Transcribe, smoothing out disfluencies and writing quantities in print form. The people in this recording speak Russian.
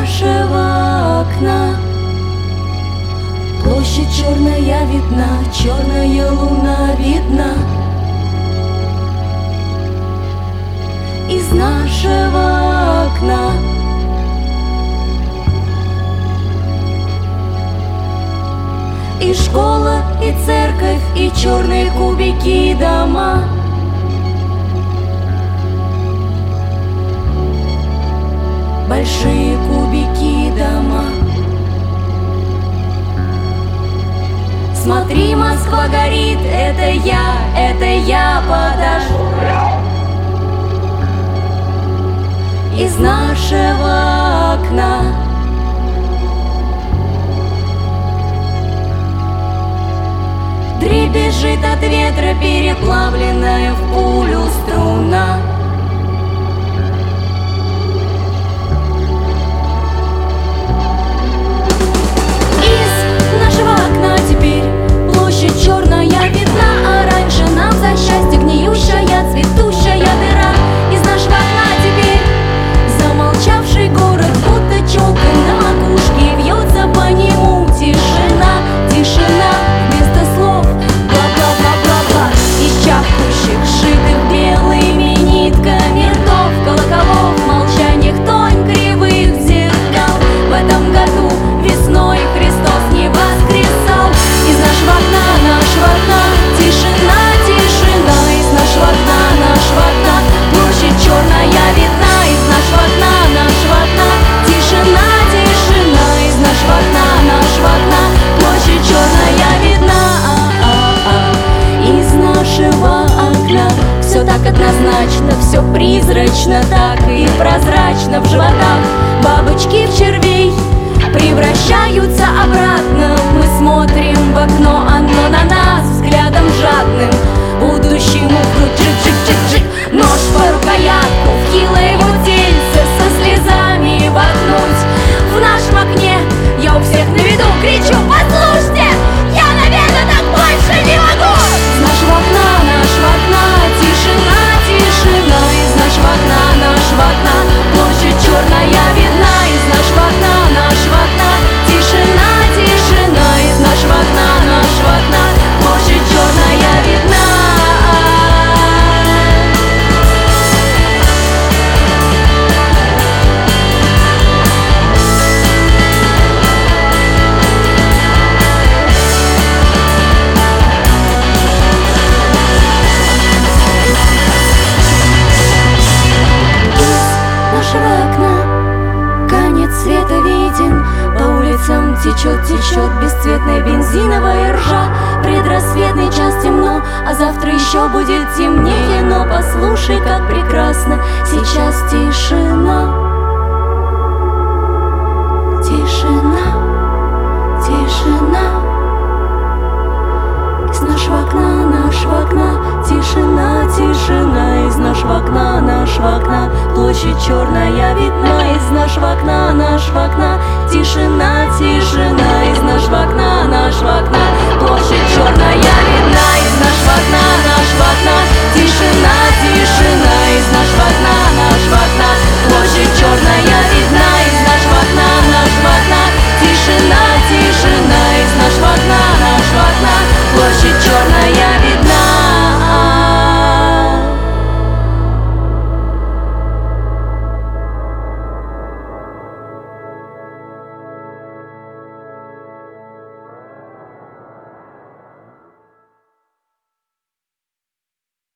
нашего окна площадь черная видна, черная луна видна. Из нашего окна и школа, и церковь, и черные кубики, и дома. Большие кубики, дома. Смотри, Москва горит, это я подошел. Из нашего окна дребезжит от ветра переплавленная в пулю струна. Из нашего окна теперь площадь черная видна, а раньше нам за счастье гниющая, цветущая дыра. Из нашего окна теперь замолчавший город, будто челка на макушке, вьется по нему тишина, тишина вместо слов, бла-бла-бла-бла-бла. Из чахнущих, сшитых белыми нитками ртов, колоколов, молчаниях тонь кривых зеркал. В этом году весной Христос не воскресал. Из нашего окна тишина, тишина. Из нашего окна площадь черная видна. Из нашего окна тишина, тишина. Из нашего окна площадь черная видна. Из нашего окна все так однозначно, все призрачно, так и прозрачно. В животах бабочки в червей превращаются обратно. Мы смотрим в окно, оно на нас взглядом жадным. Будущему вдруг джик-джик-джик-джик, нож по рукоятку, в хилое его тельце со слезами воткнуть. В нашем окне я у всех на виду кричу: послушайте, я, наверное, так больше не могу. Из нашего окна тишина, тишина. Из нашего окна площадь черная видна. Из нашего окна тишина, тишина. Из нашего окна площадь черная видна. Течет бесцветная бензиновая ржа. Предрассветный час темно, а завтра еще будет темнее. Но послушай, как прекрасно сейчас тишина. Тишина, тишина. Из нашего окна тишина, тишина. Из нашего окна площадь черная видна. Из нашего окна тишина, тишина. Из нашего окна площадь черная видна. Из нашего окна тишина.